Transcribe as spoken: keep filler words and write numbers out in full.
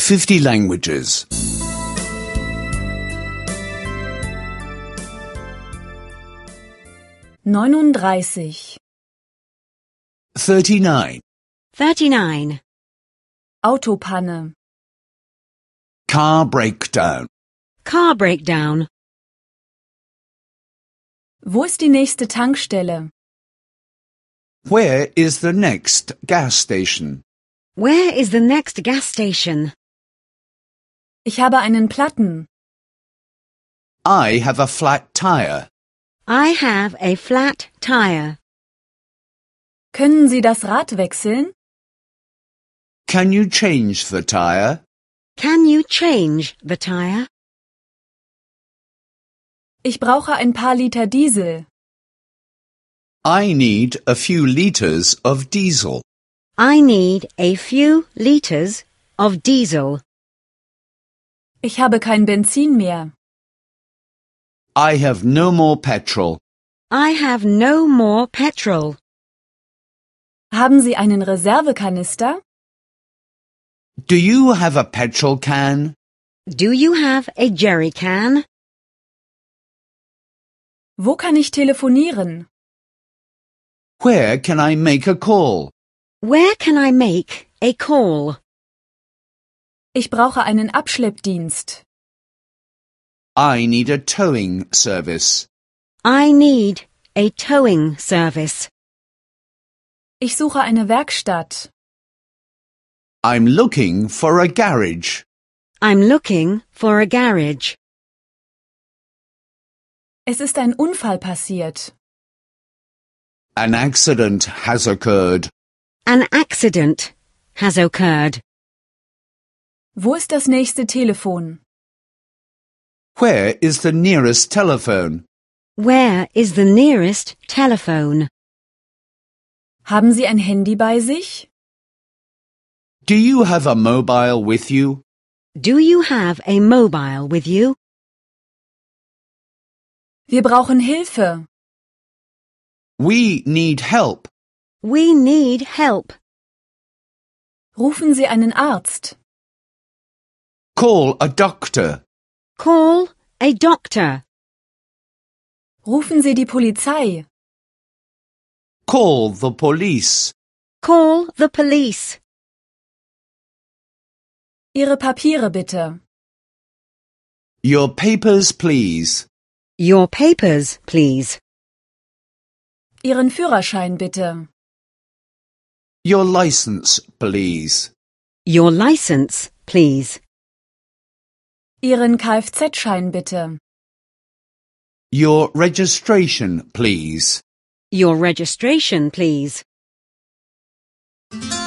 fifty languages. neununddreißig. thirty-nine. thirty-nine. Autopanne. Car breakdown. Car breakdown. Wo ist die nächste Tankstelle? Where is the next gas station? Where is the next gas station? Ich habe einen Platten. I have a flat tire. I have a flat tire. Können Sie das Rad wechseln? Can you change the tire? Can you change the tire? Ich brauche ein paar Liter Diesel. I need a few liters of diesel. I need a few liters of diesel. Ich habe kein Benzin mehr. I have no more petrol. I have no more petrol. Haben Sie einen Reservekanister? Do you have a petrol can? Do you have a jerry can? Wo kann ich telefonieren? Where can I make a call? Where can I make a call? Ich brauche einen Abschleppdienst. I need a towing service. I need a towing service. Ich suche eine Werkstatt. I'm looking for a garage. I'm looking for a garage. Es ist ein Unfall passiert. An accident has occurred. An accident has occurred. Wo ist das nächste Telefon? Where is the nearest telephone? Where is the nearest telephone? Haben Sie ein Handy bei sich? Do you have a mobile with you? Do you have a mobile with you? Wir brauchen Hilfe. We need help. We need help. Rufen Sie einen Arzt. Call a doctor. Call a doctor. Rufen Sie die Polizei. Call the police. Call the police. Ihre Papiere bitte. Your papers, please. Your papers, please. Ihren Führerschein bitte. Your license, please. Your license, please. Ihren Kfz-Schein bitte. Your registration, please. Your registration, please.